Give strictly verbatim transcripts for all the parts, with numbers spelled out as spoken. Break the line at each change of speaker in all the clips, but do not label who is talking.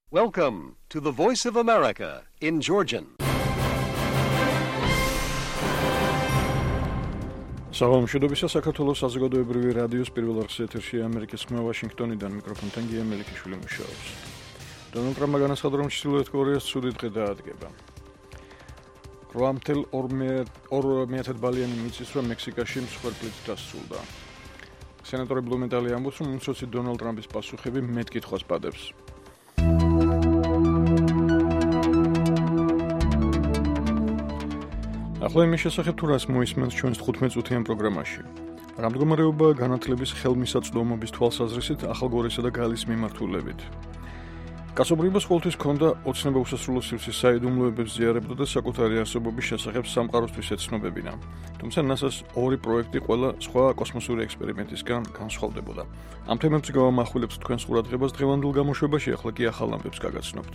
Welcome to the Voice of America in Georgian.
Საღამოშობისა საქართველოს საზოგადოებრივი რადიოს პირველ არხის ეთერში ამერიკის ხმა ვაშინგტონიდან მიკროფონთან გია მელიქიშვილი მუშაობს. დონალდ ტრამპმა განაცხადა, რომ ჩრდილოეთ კორეას ცუდი დღე დაადგება. ორი მიათი ბალიანი მიწისძვრა მექსიკაში მსხვერპლით დასრულდა. სენატორი ბლუმენტალი ამბობს, რომ უმცროსი დონალდ ტრამპის პასუხები მეტკითხვას პადებს. ახლა იმის შესახებ თუ რას მოისმენთ ჩვენს თხუთმეტ წუთიან პროგრამაში. რა მდგომარეობაა განათლების ხელმისაწვდომობის თვალსაზრისით ახალგორისა და გალის მიმართულებით. კაცობრიობას ყოველთვის ჰქონდა ოცნება უსასრულო სივრცის საიდუმლოებებს ზიარებდა და საკუთარი არსებობის შესახებ სამყაროსთვის ეცნობებინა. თუმცა ნასას ორი პროექტი ყველა სხვა კოსმოსური ექსპერიმენტისგან განსხვავდებოდა. ამ თემებს გავამახვილებთ თქვენს ყურადღებას დღევანდელ გამოშვებაში, ახლა კი ახალ ამბებს გაგაცნობთ.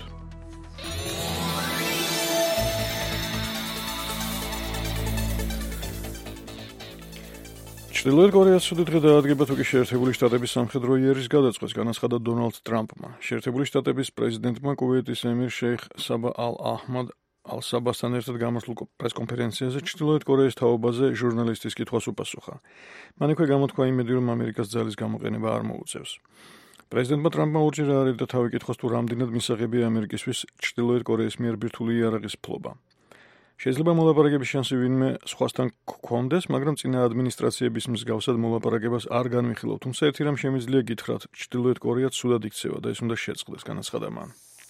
ჩრდილოეთ კორეას ცუდი დღე დაადგება, თუ კი შეერთებული შტატების სამხედრო იერის გადაწყვეტს, განაცხადა დონალდ ტრამპმა. შეერთებული შტატების პრეზიდენტმა კუვეიტის ემირ შეიხ საბა ალ-აჰმად ალ-საბასთან ერთად გამართულ პრესკონფერენციაზე ჩრდილოეთ კორეის თაობაზე ჟურნალისტის კითხვას უპასუხა. მან იქვე გამოთქვა იმედი, რომ ამერიკას ძალის გამოყენება არ მოუწევს. პრეზიდენტმა ტრამპმა ორჯერ აარიდა თავი კითხავს, თუ რამდენად მისაღებია ამერიკისთვის ჩრდილოეთ კორეის მიერ ბირთვული იარაღის ფლობა. შეიძლება მოლაპარაკების შანსი ვინმე სხვასთან გქონდეს, მაგრამ წინა ადმინისტრაციების მსგავსად მოლაპარაკებას არ განვიხილავ, თუმცა ერთი რამ შემიძლია გითხრათ, ჩრდილოეთ კორეა ცუდად იქცევა და ეს უნდა შეწყდეს, განაცხადა მან.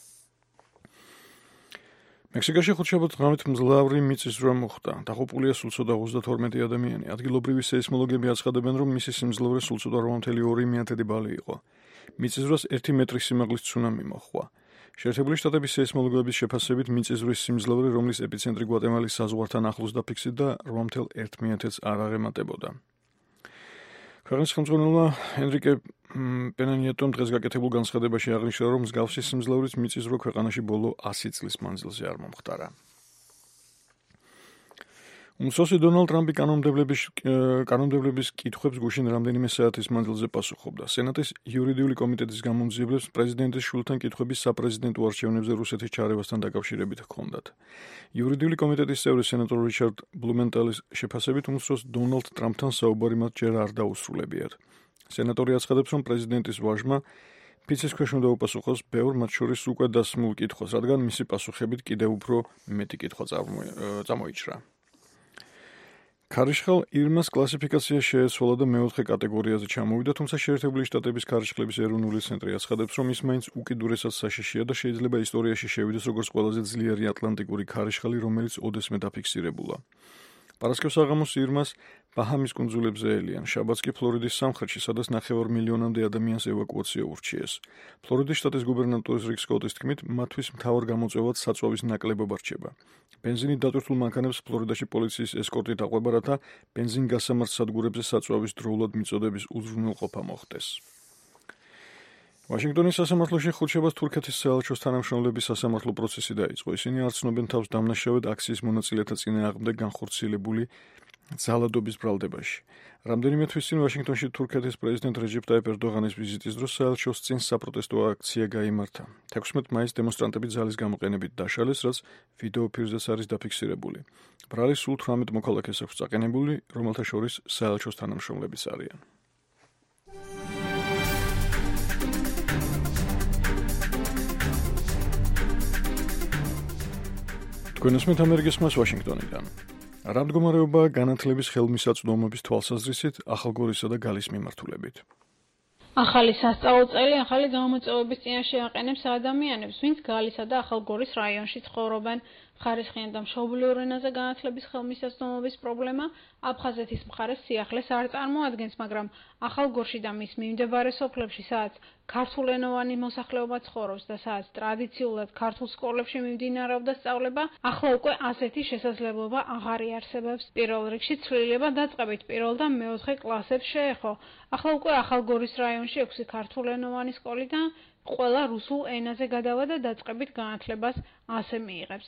მექსიკაში ხუთშაბათ ღამით მძლავრი მიწისძვრა მოხდა. დაღუპულია სულ ცოტა ოცდათორმეტი ადამიანი. ადგილობრივი სეისმოლოგები აცხადებენ, რომ მისი სიმძლავრე სულ ცოტა რვა ათეული ორი ბალი იყო. მიწისძვრას ერთი მეტრის სიმაღლის ცუნამი მოჰყვა. შეერთებული შტატების სეისმოლოგების შეფასებით მიწისძვრის სიმძლავრე, რომლის ეპიცენტრი გვატემალის საზღვართან ახლოს დაფიქსირდა, რვა ათეული ერთს არ აღემატებოდა. ქვეყნის ხელმძღვანელმა ენრიკე პენა ნიეტომ დღეს გაკეთებულ განცხადებაში აღნიშნა, რომ მსგავსი სიმძლავრის მიწისძვრა ქვეყანაში ბოლო ასი წლის მანძილზე არ მომხდარა. უმცროსი დონალდ ტრამპი კანონმდებლობის კანონმდებლობის კითხვებს გუშინ რამდენიმე საათის მანძილზე პასუხობდა. სენატის იურიდიული კომიტეტის გამომძიებლებს პრეზიდენტის შვილთან კითხვების საპრეზიდენტო არჩევნებზე რუსეთის ჩარევასთან დაკავშირებით ჰქონდათ. იურიდიული კომიტეტის წევრი სენატორ რიჩარდ ბლუმენტალის შეფასებით უმცროს დონალდ ტრამპთან საუბარი მათ ჯერ არ დაუსრულებიათ. სენატორი აცხადებს, რომ პრეზიდენტის ვაჟმა ფიცის ქვეშ უნდა უპასუხოს ბევრ მათ შორის უკვე დასმულ კითხვას, რადგან მისი პასუხებით კიდევ უფრო მეტი კითხვა წამოიჭრა. ქარიშხალ ირმას კლასიფიკაცია შეეცვალა და მეოთხე კატეგორიაზე ჩამოვიდა, თუმცა შეერთებული შტატების ქარიშხლების ეროვნული ცენტრი აცხადებს, რომ ის მაინც უკიდურესად საშიშია და შეიძლება ისტორიაში შევიდეს როგორც ყველაზე ძლიერი ატლანტიკური ქარიშხალი, რომელიც ოდესმე დაფიქსირებულა. პარასკევს საღამოს ირმას ბაჰამის კუნძულებზე ელიან, შაბათს კი ფლორიდის სამხრეთში, სადაც ნახევარ მილიონამდე ადამიანს ევაკუაცია ურჩიეს. ფლორიდის შტატის გუბერნატორის რიკ სკოტის თქმით, მათთვის მთავარ გამოწვევად საწვავის ნაკლებობა რჩება. ბენზინით დატვირთულ მანქანებს ფლორიდაში პოლიციის ესკორტით აყვება, რათა ბენზინგასამართ სადგურებზე საწვავის დროულად მიწოდების უზრუნველყოფა მოხდეს. ვაშინგტონის სასამართლოში ხუთშაბათს თურქეთის საელჩოს თანამშრომლების სასამართლო პროცესი დაიწყო. ისინი არ ცნობენ თავს დამნაშავედ აქციის მონაწილეთა წინააღმდეგ განხორციელებული ძალადობის ბრალდებაში. რამდენიმე თვის წინ ვაშინგტონში თურქეთის პრეზიდენტ რეჯეპ ტაიპ ერდოღანის ვიზიტის დროს საელჩოს წინ საპროტესტო აქცია გაიმართა. თექვსმეტ მაისს დემონსტრანტები ძალის გამოყენებით დაშალეს, რაც ვიდეო ფირზეც არის დაფიქსირებული. ბრალი სულ თვრამეტ მოქალაქეს აქვს წაყენებული, რომელთა შორის საელჩოს თანამშრომლებიც არიან. გვენოსმეთ ამერიკის ხმას ვაშინგტონიდან. რა მდგომარეობაა განათლების ხელმისაწვდომობის თვალსაზრისით ახალგორისა და გალის მიმართულებით?
ახალი სასწავლო წელი ახალი გამოწვევების წინაშე აყენებს ადამიანებს, ვინც გალისა და ახალგორის რაიონში ცხოვრობენ. ხარისხიან და მშობლიურ ენაზე განათლების ხელმისაწვდომობის პრობლემა აფხაზეთის მხარეს სიახლეს არ წარმოადგენს, მაგრამ ახალგორში და მის მიმდებარე სოფლებში, სადაც ქართულენოვანი მოსახლეობა ცხოვრობს და სადაც ტრადიციულად ქართულ სკოლებში მიმდინარეობდა სწავლება, ახლა უკვე ასეთი შესაძლებლობა აღარ იარსებებს. პირველ რიგში ცვლილება დაწყებით პირველ და მეოთხე კლასებს შეეხო. ახლა უკვე ახალგორის რაიონში ექვსი ქართულენოვანი სკოლიდან ყველა რუსულ ენაზე გადავა და დაწყებით განათლებას ასე მიიღებს.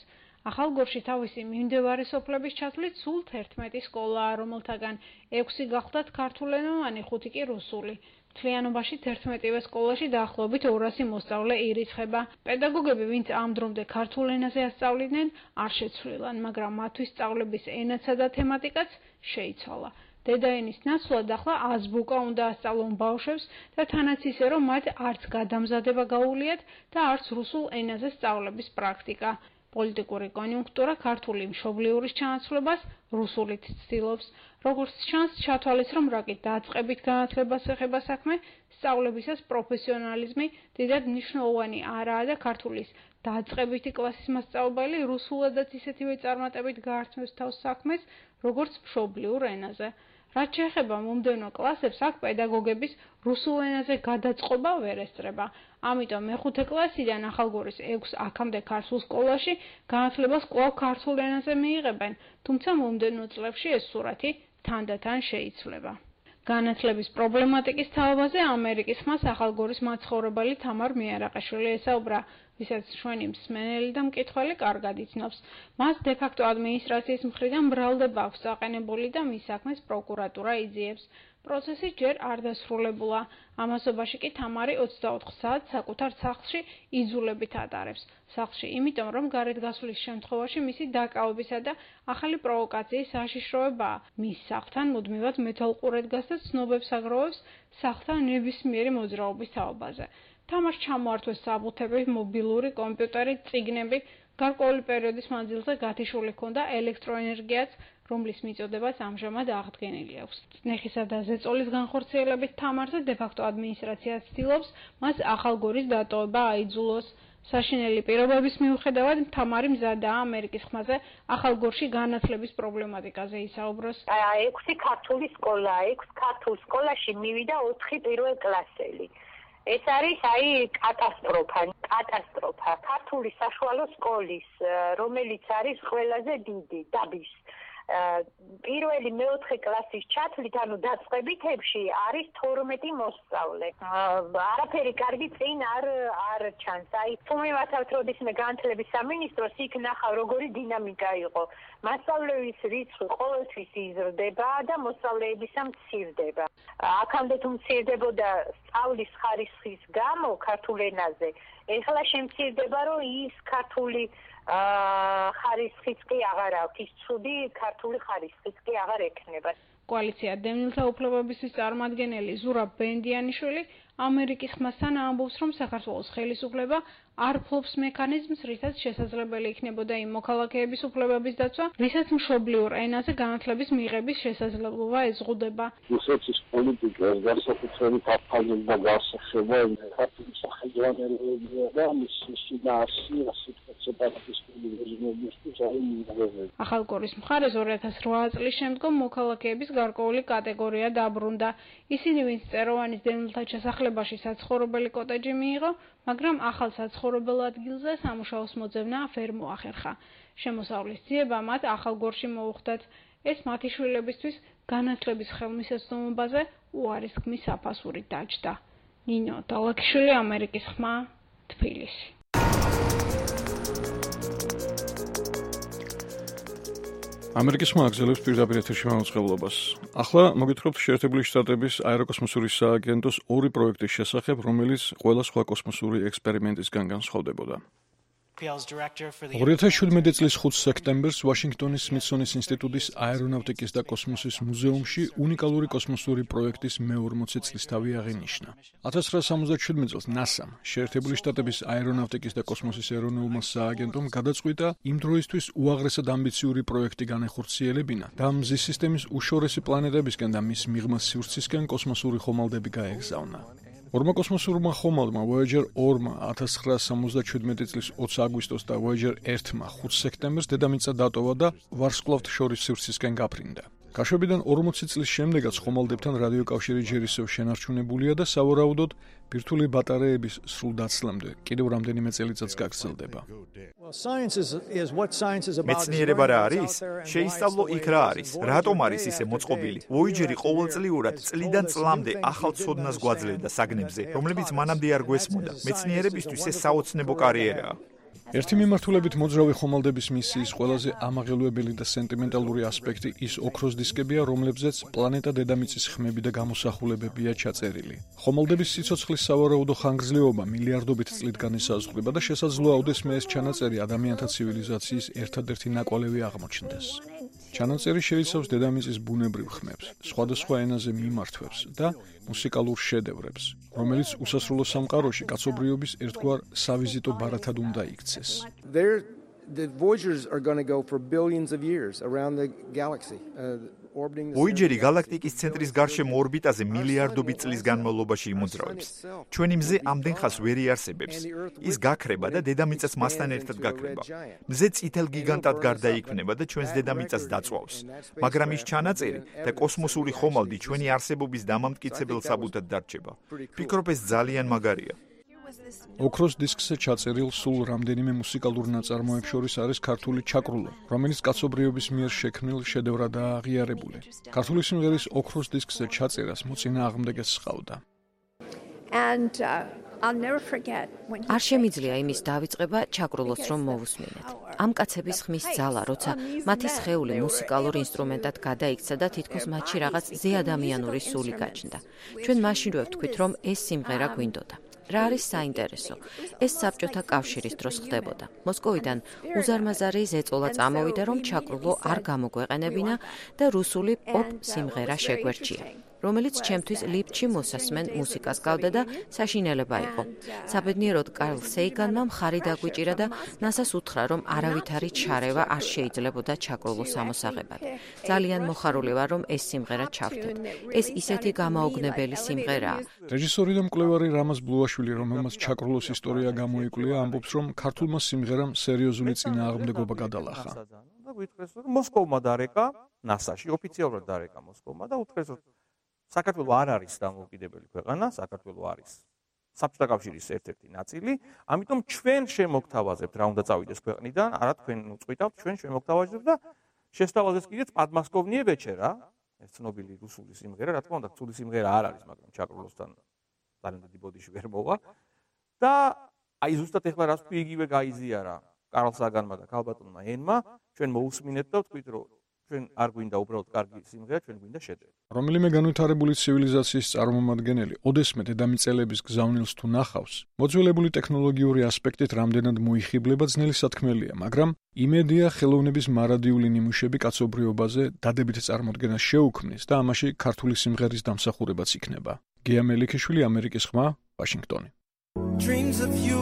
ახალგორში თავისი მიმდევარი სოფლების ჩათვლით სულ თერთმეტი სკოლაა, რომელთაგან ექვსი გახლდათ ქართულენოვანი, ხუთი კი რუსული. მთლიანობაში თერთმეტივე სკოლაში დაახლოებით ორასი მოსწავლე ირიცხება. პედაგოგები, ვინც ამ დრომდე ქართულ ენაზე ასწავლიდნენ, არ შეცვლილან, მაგრამ მათთვის სწავლების ენაცა და თემატიკაც შეიცვალა. დედაენის ნაცვლად ახლა აზბუკა უნდა ასწავლონ ბავშვებს და თანაც ისე, რომ მათ არც გადამზადება გაუვლიათ და არც რუსულ ენაზე სწავლების პრაქტიკა. პოლიტიკური კონიუნქტურა ქართული მშობლიურის ჩანაცვლებას რუსულით ცდილობს. როგორც ჩანს, ჩათვალეს, რომ რაკი დაწყებით განათლებას ეხება საქმე, სწავლებისას პროფესიონალიზმი დიდად მნიშვნელოვანი არაა და ქართულის დაწყებითი კლასის მასწავლებელი რუსულადაც ისეთივე წარმატებით გაართმევს თავს საქმეს, როგორც მშობლიურ ენაზე. რაც შეეხება მომდევნო კლასებს, აქ პედაგოგების რუსულ ენაზე გადაწყობა ვერ ესწრება. ამიტომ მეხუთე კლასიდან ახალგორის ექვს აქამდე ქართულ სკოლაში განათლებას კვლავ ქართულ ენაზე მიიღებენ, თუმცა მომდევნო წლებში ეს სურათი თანდათან შეიცვლება. განათლების პრობლემატიკის თაობაზე ამერიკის ხმას ახალგორის მაცხოვრებელი თამარ მიარაყაშვილი ესაუბრა, ვისაც ჩვენი მსმენელი და მკითხველი კარგად იცნობს. მას დე-ფაქტო ადმინისტრაციის მხრიდან ბრალდება აქვს აყენებული და მის საქმეს პროკურატურა იძიებს. პროცესი ჯერ არ დასრულებულა. ამასობაში კი თამარი ოცდაოთხ საათს საკუთარ სახლში იძულებით ატარებს. სახლში, იმიტომ რომ გარეთ გასვლის შემთხვევაში მისი დაკავებისა და ახალი პროვოკაციის საშიშროებაა. მის სახლთან მუდმივად მეთვალყურე დგას და ცნობებს აგროვებს სახლთან ნებისმიერი მოძრაობის თაობაზე. თამარს ჩამოართვეს საბუთები, მობილური კომპიუტერი, წიგნები, გარკვეული პერიოდის მანძილზე გათიშული ჰქონდა ელექტროენერგიაც, რომლის მიწოდებაც ამჟამად აღდგენილი აქვს. წნეხისა და ზეწოლის განხორციელებით თამარზე დე-ფაქტო ადმინისტრაცია ცდილობს მას ახალგორის დატოვება აიძულოს. საშინელი პირობების მიუხედავად თამარი მზადაა ამერიკის ხმაზე ახალგორში განათლების პრობლემატიკაზე ისაუბროს.
ექვსი ქართული სკოლა, ექვს ქართულ სკოლაში მივიდა ოთხი პირველ კლასელი. ეს არის აი კატასტროფა, კატასტროფა. ქართული საშუალო სკოლის, რომელიც არის ყველაზე დიდი დაბის. პირველი მეოთხე კლასის ჩათვლით, ანუ დაწყებითებში არის თორმეტი მოსწავლე. არაფერი კარგი წინ არ არ ჩანს. აი, თუ მივათავთ როდისმე განათლების სამინისტროს, იქ ნახავ როგორი დინამიკა იყო. მასწავლეების რიცხვი ყოველთვის იზრდება და მოსწავლეებისა მცირდება. აქამდე თუ მცირდებოდა სწავლის ხარისხის გამო ქართულ ენაზე, ეხლა შემცირდება, რომ ის ქართული ხარისხიც კი აღარ აქვს, ის ცუდი ქართული ხარისხიც კი აღარ ექნება.
კოალიცია დევნილთა უფლებებისთვის წარმომადგენელი ზურაბ ბენდიანიშვილი ამერიკის ხმასთან ამბობს, რომ საქართველოს ხელისუფლება არ ფლობს მექანიზმს, რითაც შესაძლებელი იქნებოდა იმ მოქალაქეების უფლებების დაცვა, ვისაც მშობლიურ ენაზე განათლების მიღების შესაძლებლობა ezღუდება.
რუსეთის პოლიტიკას განსაკუთრებით აფხაზებდა გასახება ქართული სახელმწიფოებია და მის შინაარსი სეპარატისტული რეჟიმებისთვის არის მიიღებული.
ახალგორის მხარეს ორი ათას რვა წლის შემდგომ მოქალაქეების გარკვეული კატეგორია დაბრუნდა. ისინი, ვინც წეროვანის დევნილთა ჩასახლებაში საცხოვრებელი კოტეჯი მიიღო, მაგრამ ახალ საცხოვრებელ ადგილზე სამუშაოს მოძებნა ვერ მოახერხა. შემოსავლის ძიება მათ ახალგორში მოუხდათ. ეს მათი შვილებისთვის განათლების ხელმისაწვდომობაზე უარისქმის საფასურით დაჯდა. ნინო დალაქიშვილი, ამერიკის ხმა, თბილისი.
ამერიკის ხმა აგზელებს პირდაპირ ეთერში მაუწყებლობას. ახლა მოგითხრობთ შეერთებული შტატების აეროკოსმოსური სააგენტოს ორი პროექტის შესახებ, რომელიც ყველა სხვა კოსმოსური ექსპერიმენტისგან განსხვავდებოდა. ორი ათას შვიდმეტი წლის ხუთი სექტემბერს ვაშინგტონის სმითსონის ინსტიტუტის აერონავტიკის და კოსმოსის მუზეუმში უნიკალური კოსმოსური პროექტის მეორმოცი წლისთავი აღინიშნა. ათას ცხრაასა სამოცდაშვიდმეტ წელს ნასამ, შეერთებული შტატების აერონავტიკის და კოსმოსის ეროვნულმა სააგენტომ გადაწყვიტა იმ დროისთვის უაღრესად ამბიციური პროექტი განეხორციელებინა და მზის სისტემის უშორესი პლანეტებისკენ და მის მიღმა სივრცისკენ კოსმოსური ხომალდები გაეგზავნა. ორმა კოსმოსურმა ხომალდმა Voyager ორმა ათას ცხრაასა სამოცდაშვიდმეტი წლის ოცი აგვისტოს და Voyager ერთმა ხუთი სექტემბერს დედამიწა დატოვა და ვარსკვლავთ შორის სივრცისკენ გაფრინდა. გაშვებიდან ორმოცი წლის შემდეგაც ხომალდებთან რადიოკავშირი ჯერ ისევ შენარჩუნებულია და სავარაუდოდ ბირთვული ბატარეების სრულ დაცლამდე კიდევ რამდენიმე წელიწადს გაგრძელდება.
მეცნიერება რა არის? შეისწავლო იქ რა არის, რატომ არის ისე მოწყობილი. Voyager-ი ყოველწლიურად წლიდან წლამდე ახალ ცოდნას გვაძლევდა საგნებზე, რომლებიც მანამდე არ გვესმოდა. მეცნიერებისთვის ეს საოცნებო კარიერაა.
ერთი მიმართულებით მოძრავი ხომალდების მისიის ყველაზე ამაღელვებელი და სენტიმენტალური ასპექტი ის ოქროს დისკებია, რომლებზეც პლანეტა დედამიწის ხმები და გამოსახულებებია ჩაწერილი. ხომალდების სიცოცხლის სავარაუდო ხანგრძლივობა მილიარდობით წლით განისაზღვრება და შესაძლოა ოდესმე ეს ჩანაწერი ადამიანთა ცივილიზაციის ერთადერთი ნაკვალევი აღმოჩნდეს. ჩანაწერი შეიცავს დედამიწის ბუნებრივ ხმებს, სხვადასხვა ენაზე მიმართვებს და მუსიკალურ შედევრებს, რომელიც უსასრულო სამყაროში კაცობრიობის ერთგვარ სავიზიტო ბარათად უნდა იქცეს.
The Voyagers are going to go for billions of years around the galaxy. Uh,
Voyager-ი galaktikis ცენტრის გარშემო ორბიტაზე მილიარდობით წლის განმავლობაში იმოძრავებს. ჩვენი მზე ამდენ ხანს ვერ იარსებებს. ის გაქრება და დედამიწას მასთან ერთად გაქრება. მზე წითელ გიგანტად გარდაიქმნება და ჩვენს დედამიწას დაწვავს. მაგრამ ის ჩანაწერი და კოსმოსური ხომალდი ჩვენი არსებობის დამამტკიცებელ საბუთად დარჩება. ფიქრობ, ეს ძალიან მაგარია.
ოქროს დისკზე ჩაწერილ სულ რამდენიმე მუსიკალურ ნაწარმოებს შორის არის ქართული ჩაკრულო, რომელიც კაცობრიობის მიერ შექმნილ შედევრადაა აღიარებული. ქართული სიმღერის ოქროს დისკზე ჩაწერას მოწინააღმდეგეც სყავდა.
არ შემიძლია იმის დავიწყება ჩაკრულოს რომ მოვუსმინეთ. ამ კაცების ხმის ძალა, როცა მათი სხეული მუსიკალურ ინსტრუმენტად გადაიქცა და თითქოს მათში რაღაც ზეადამიანური სული გაჩნდა. ჩვენ მაშინვე ვთქვით, რომ ეს სიმღერა გვინდოდა. რა არის საინტერესო? ეს საბჭოთა კავშირის დროს ხდებოდა. მოსკოვიდან უზარმაზარი ზეწოლა წამოვიდა, რომ ჩაკრულო არ გამოგვეყენებინა და რუსული პოპ სიმღერა შეგვერჩია, რომელიც ჩემთვის ლიფტში მოსასმენ მუსიკას გავდა და საშინელება იყო. საბედნიეროდ კარლ სეიგანმა მხარი დაგვიჭირა და ნასას უთხრა, რომ არავითარი ჩარევა არ შეიძლებოდა ჩაკრულოს ამოსაღებად. ძალიან მოხარული ვარ, რომ ეს სიმღერა ჩავთეთ. ეს ისეთი გამაოგნებელი სიმღერაა.
რეჟისორი და მკვლევარი რამაზ ბლუაშვილი, რომელმაც ჩაკრულოს ისტორია გამოიკვლია, ამბობს, რომ ქართულმა სიმღერამ სერიოზული წინააღმდეგობა გადალახა.
და გითხრეს, რომ მოსკოვმა დარეკა, ნასაში ოფიციალურად დარეკა მოსკოვმა და უთხრეს, რომ საქართველო არ არის დამოუკიდებელი ქვეყანა, საქართველო არის საბჭოთა კავშირის ერთ-ერთი ნაწილი, ამიტომ ჩვენ შემოგთავაზებთ რა უნდა წავიდეს ქვეყნიდან, არა თქვენ უწყვიტავთ, ჩვენ შემოგთავაზებთ და შესთავაზეს კიდეც პადმასკოვნიე ვეჩერა, ეს ცნობილი რუსული სიმღერა, რა თქმა უნდა, ცუდი სიმღერა არ არის, მაგრამ ჩაკრულოსთან ძალიან დიდი ბოდიში ვერ მოვა და აი ზუსტად ეხლა რას თქვი იგივე გაიზიარა კარლ საგანმა და ქალბატონმა ენმა, ჩვენ მოусმინეთ და ვთქვით, რომ ჩვენ არ გვინდა უბრალოდ კარგი სიმღერა, ჩვენ გვინდა შედევრი.
რომელიმე განვითარებული ცივილიზაციის წარმომადგენელი ოდესმე დედამიწელების გზავნილს თუ ნახავს, მოძველებული ტექნოლოგიური ასპექტით რამდენად მოიხიბლება ძნელი სათქმელია, მაგრამ იმედია ხელოვნების მარადიული ნიმუშები კაცობრიობაზე დადებით წარმოდგენას შეუქმნის და ამაში ქართული სიმღერის დამსახურებაც იქნება. გია მელიქიშვილი, ამერიკის ხმა, ვაშინგტონი. Dreams of you,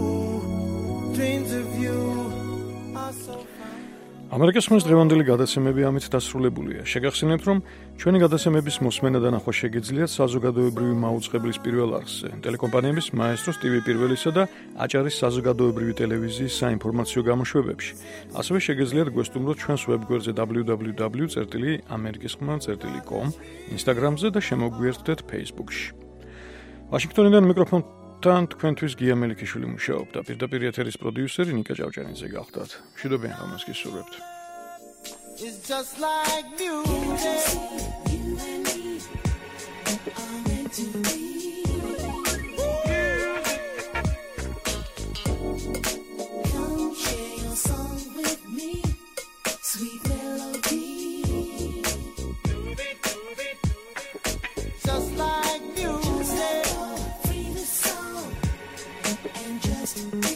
dreams of you are so ამერიკის ხმის დღევანდელი გადაცემები ამით დასრულებულია. შეგახსენებთ, რომ ჩვენი გადაცემების მოსმენა და ნახვა შეგიძლიათ საზოგადოებრივი მაუწყებლის პირველ არხზე, ტელეკომპანიების მაესტროს ტივი პირველისა და აჭარის საზოგადოებრივი ტელევიზიის საინფორმაციო გამოშვებებში. ასევე შეგიძლიათ გვესტუმროთ ჩვენს ვებგვერდზე double-u double-u double-u წერტილი ამერიკის ხმა წერტილი com, Instagram-ზე და შემოგვიერთდეთ Facebook-ში. ვაშინგტონიდან მიკროფონ თან თქვენთვის გია მელიქიშვილი მუშაობდა. პირდაპირ ეთერის პროდიუსერი ნიკა ჭავჭანიძე გახდათ. მშვიდობიან ღამეს გისურვებთ. It's just like music. You and me are meant to be. Come share your song with me. Sweet melody. Just like music. Just be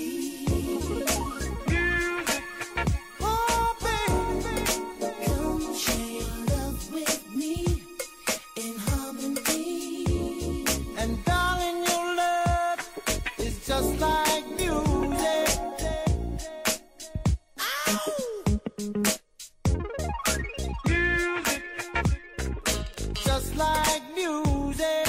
music. Oh, baby, come share your love with me in harmony. And darling, your love is just like music. Ow! Music, just like music.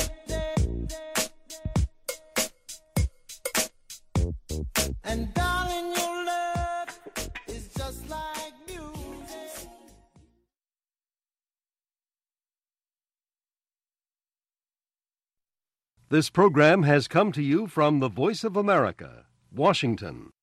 And darling, your love is just like music.
This program has come to you from the Voice of America, Washington.